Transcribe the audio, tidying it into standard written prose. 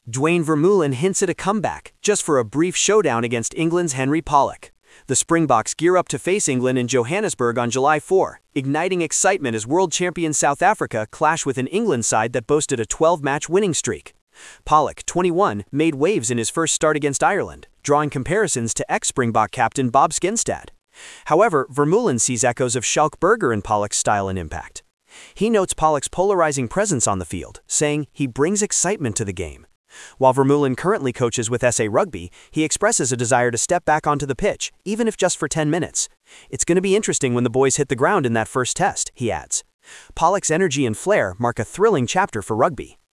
Duane Vermeulen hints at a comeback, just for a brief showdown against England's Henry Pollock. The Springboks gear up to face England in Johannesburg on July 4, igniting excitement as world champion South Africa clash with an England side that boasted a 12-match winning streak. Pollock, 21, made waves in his first start against Ireland, drawing comparisons to ex-Springbok captain Bob Skinstad. However, Vermeulen sees echoes of Schalk Burger in Pollock's style and impact. He notes Pollock's polarizing presence on the field, saying he brings excitement to the game. While Vermeulen currently coaches with SA Rugby, he expresses a desire to step back onto the pitch, even if just for 10 minutes. It's going to be interesting when the boys hit the ground in that first test, he adds. Pollock's energy and flair mark a thrilling chapter for rugby.